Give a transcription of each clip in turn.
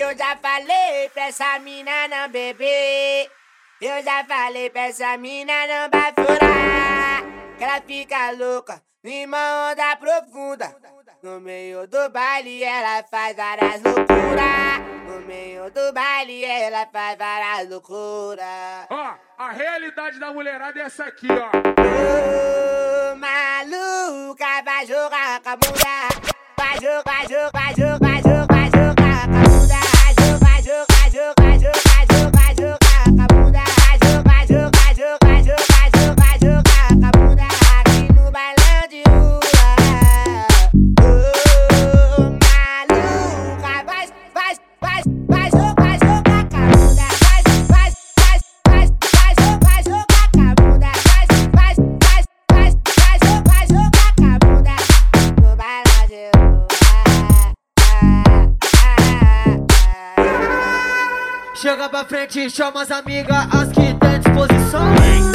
Eu já falei pra essa mina não beber. Eu já falei pra essa mina não bafurar. Que ela fica louca numa onda profunda. No meio do baile ela faz várias loucuras. No meio do baile ela faz várias loucuras. Ó, a realidade da mulherada é essa aqui, ó. Ô, maluca, vai jogar com a mulher. Vai jogar, vai jogar, vai jogar, vai jogar, vai jogar com a mulher. Vai jogar, vai jogar, vai jogar, vai jogar, vai jogar com a mulher. Vai jogar, vai jogar, vai jogar, vai jogar, vai jogar, vai jogar com a mulher. Aqui no bailão de rua. Ô, maluca, vai jogar, jogar com a mulher. Vai jogar, jogar com a mulher. Vai jogar com a mulher. No bailão de rua. Chega pra frente e chama as amigas, as que tem disposição.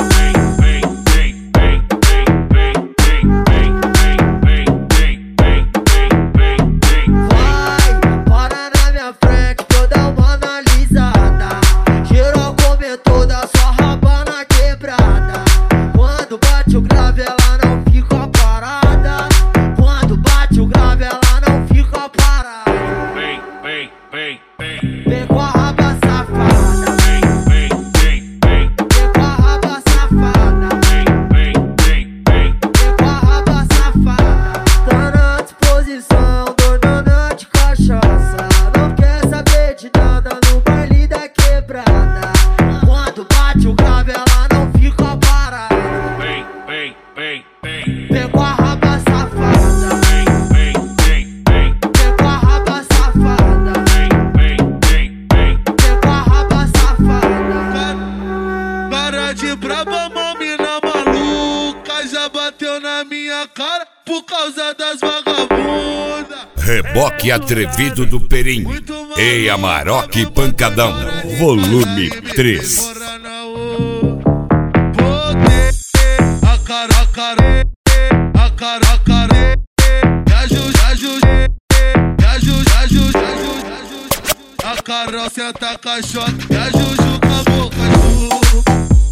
Vai, para na minha frente, toda uma analisada. Geral come toda sua rabana quebrada. Quando bate o grave ela não fica parada. Quando bate o grave ela não fica parada. Vem com a raba safada. Vem com a raba safada. Vem com a raba safada. Tá na disposição, dona de cachaça. Não quer saber de nada no baile da quebrada. Quando bate o grave ela não fica parada. Vem com a raba safada. Vem com a raba safada. Cara de braba, mamina maluca, já bateu na minha cara por causa das vagabundas. Reboque atrevido do Perim. Ei, Amarok e Pancadão. Volume 3. A cara, a Carol senta caixota, e a Juju acabou cachorro.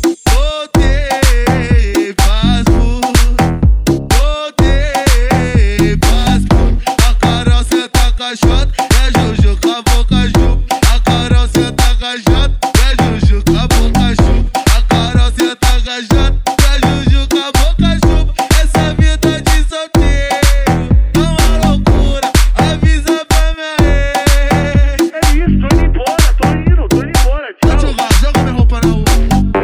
Botei paspo, a Carol senta caixota, e a Juju acabou cachorro. A Carol senta caixota, e a Juju acabou cachorro. A Carol senta caixota, e a Juju acabou cachorro. Essa vida de solteiro é uma loucura, avisa pra minha rei. É isso, tô indo embora, tô indo embora. Tchau. Joga minha roupa na rua.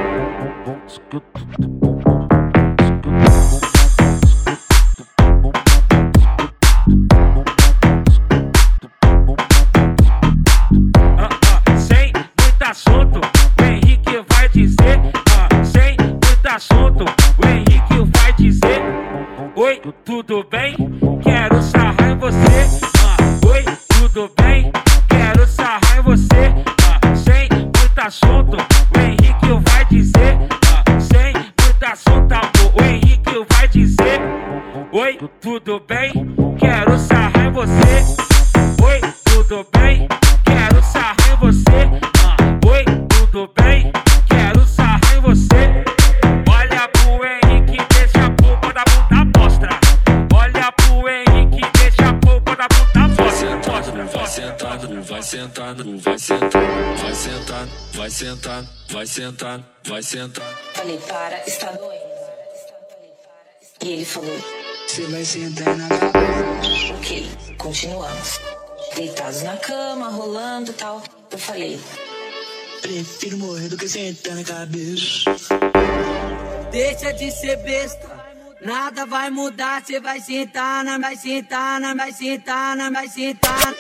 Sem muito assunto, o Henrique vai dizer. Sem muito assunto, o Henrique vai dizer. Oi, tudo bem? Quero sarrar em você. Oi, tudo bem? Quero sarrar em você. Sem muito assunto, o Henrique vai dizer. Sem muito assunto, amor, o Henrique vai dizer. Oi, tudo bem? Quero sarrar em você. Oi, tudo bem? Quero sarrar em você. Oi, tudo bem? Quero sarrar em você. Olha pro Henrique, deixa a polpa da bunda mostra. Olha pro Henrique, deixa a polpa da bunda mostra. Vai sentando, vai sentando, vai sentando, vai sentando, vai sentando, vai sentando, vai sentando. Falei, para, está doendo. E ele falou, Você vai sentar na cabeça. ok, continuamos. Deitados na cama, rolando e tal. Eu falei, Prefiro morrer do que sentar na cabeça. Deixa de ser besta, nada vai mudar. Cê vai sentar, vai sentar, vai sentar, vai sentar.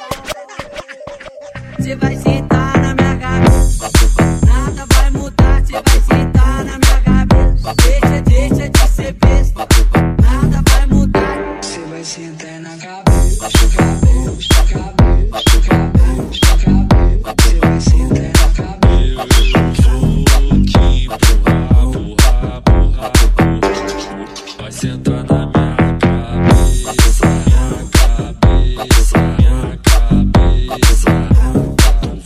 Cê vai sentar na minha cabeça. Nada vai mudar, cê vai sentar na minha cabeça. Deixa de ser besta, nada vai mudar. Você vai sentar na cabeça. Cabeça, cabeça, cabeça, cabeça. Você vai sentar na cabeça. Vai sentar na minha cabeça, minha cabeça, minha cabeça.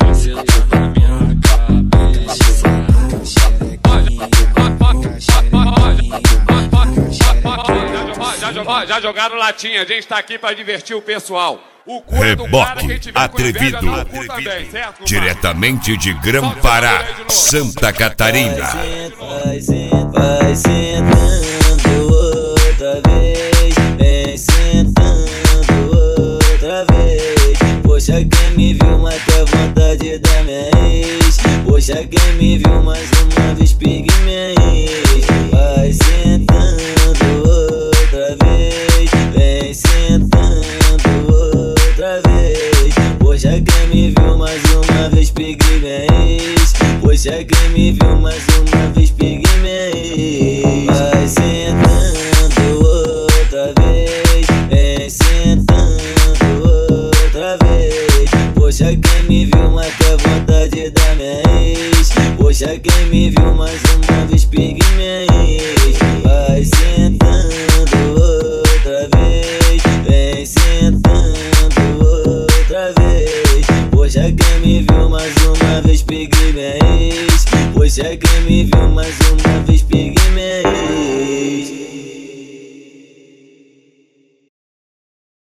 Já jogaram latinha, a gente tá aqui pra divertir o pessoal. O cu é do cara, quem Reboque tiver com inveja, atrevido. dá o cu também, certo? Diretamente de Grão-Pará, Santa Catarina. Vai sentando outra vez, vem sentando outra vez. Poxa, quem me viu mata a vontade da minha ex. Poxa, quem me viu mais uma vez pegue minha ex. Vai sentando outra vez, vem sentando outra vez. Poxa, quem me viu mais uma vez pegue minha ex. Poxa, quem me viu mais uma vez pegue minha ex. Vai sentando outra vez, vem sentando outra vez. Poxa, quem me viu mata a vontade da minha ex. Poxa, quem me viu mais uma vez pegue minha ex. Vai sentando outra vez, vem sentando outra vez. Poxa, quem me viu mais uma vez pegue minha ex. Poxa, quem me viu mais uma vez pegue minha ex.